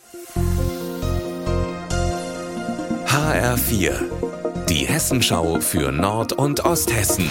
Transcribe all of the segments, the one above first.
HR4, die Hessenschau für Nord- und Osthessen.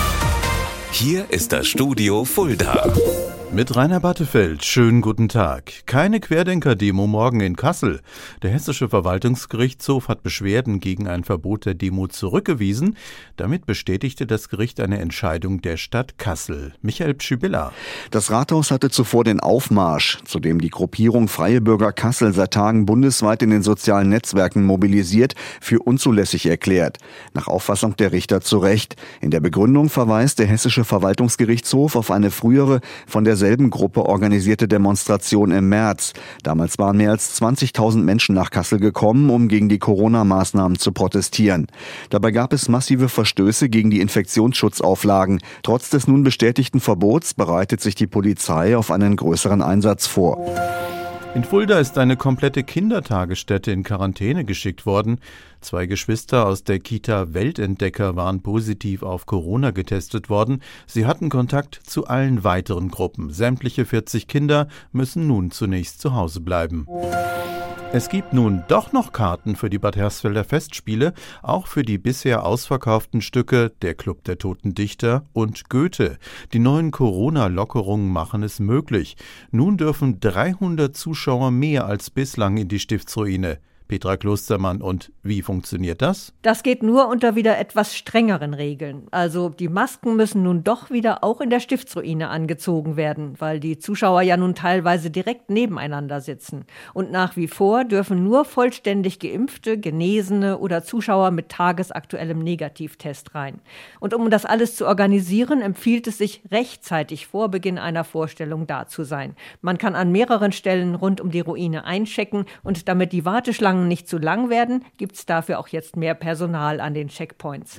Hier ist das Studio Fulda. Mit Rainer Battefeld, schönen guten Tag. Keine Querdenker-Demo morgen in Kassel. Der Hessische Verwaltungsgerichtshof hat Beschwerden gegen ein Verbot der Demo zurückgewiesen. Damit bestätigte das Gericht eine Entscheidung der Stadt Kassel. Michael Pschybilla. Das Rathaus hatte zuvor den Aufmarsch, zu dem die Gruppierung Freie Bürger Kassel seit Tagen bundesweit in den sozialen Netzwerken mobilisiert, für unzulässig erklärt. Nach Auffassung der Richter zu Recht. In der Begründung verweist der Hessische Verwaltungsgerichtshof auf eine frühere, von derselben Gruppe organisierte Demonstration im März. Damals waren mehr als 20.000 Menschen nach Kassel gekommen, um gegen die Corona-Maßnahmen zu protestieren. Dabei gab es massive Verstöße gegen die Infektionsschutzauflagen. Trotz des nun bestätigten Verbots bereitet sich die Polizei auf einen größeren Einsatz vor. In Fulda ist eine komplette Kindertagesstätte in Quarantäne geschickt worden. 2 Geschwister aus der Kita Weltentdecker waren positiv auf Corona getestet worden. Sie hatten Kontakt zu allen weiteren Gruppen. Sämtliche 40 Kinder müssen nun zunächst zu Hause bleiben. Es gibt nun doch noch Karten für die Bad Hersfelder Festspiele, auch für die bisher ausverkauften Stücke Der Club der Toten Dichter und Goethe. Die neuen Corona-Lockerungen machen es möglich. Nun dürfen 300 Zuschauer mehr als bislang in die Stiftsruine. Petra Klostermann, und wie funktioniert das? Das geht nur unter wieder etwas strengeren Regeln. Also die Masken müssen nun doch wieder auch in der Stiftsruine angezogen werden, weil die Zuschauer ja nun teilweise direkt nebeneinander sitzen. Und nach wie vor dürfen nur vollständig Geimpfte, Genesene oder Zuschauer mit tagesaktuellem Negativtest rein. Und um das alles zu organisieren, empfiehlt es sich, rechtzeitig vor Beginn einer Vorstellung da zu sein. Man kann an mehreren Stellen rund um die Ruine einchecken, und damit die Warteschlangen nicht zu lang werden, gibt es dafür auch jetzt mehr Personal an den Checkpoints.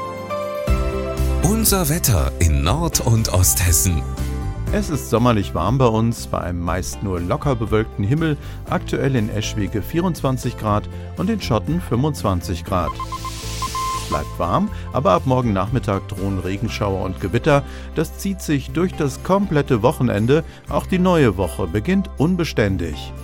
Unser Wetter in Nord- und Osthessen. Es ist sommerlich warm bei uns, bei einem meist nur locker bewölkten Himmel, aktuell in Eschwege 24 Grad und in Schotten 25 Grad. Es bleibt warm, aber ab morgen Nachmittag drohen Regenschauer und Gewitter. Das zieht sich durch das komplette Wochenende. Auch die neue Woche beginnt unbeständig.